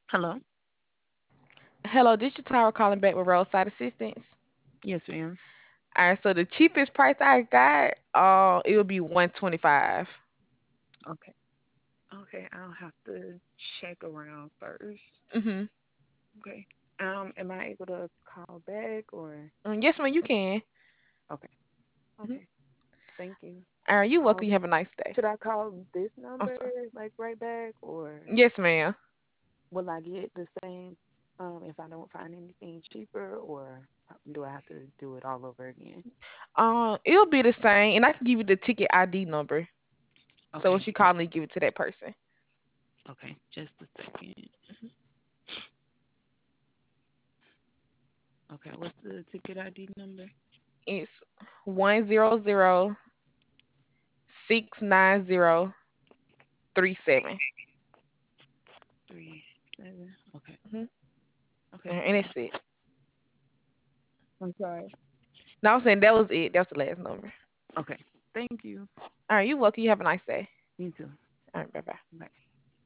Hello? Hello, this is Tara calling back with roadside assistance. Yes, ma'am. All right, so the cheapest price I got, it would be 125. Okay. Okay, I'll have to check around first. Mm-hmm. Okay. Am I able to call back or Yes, ma'am, you can. okay. Mm-hmm. Okay. Thank you. All right, you Call welcome. You this have a nice day. should I call this I'm number sorry. like right back or Yes, ma'am. will I get the same if I don't find anything cheaper or do I have to do it all over again? It'll be the same, and I can give you the ticket ID number. So when Okay. she call me, give it to that person. Okay. Just a second. Okay. What's the ticket ID number? It's 100 690 37. 37. Okay. Mm-hmm. Okay. And that's it. I'm sorry. Now I'm saying that was it. That was the last number. Okay. Thank you. All right, you welcome. You have a nice day. You too. All right, bye bye. Bye.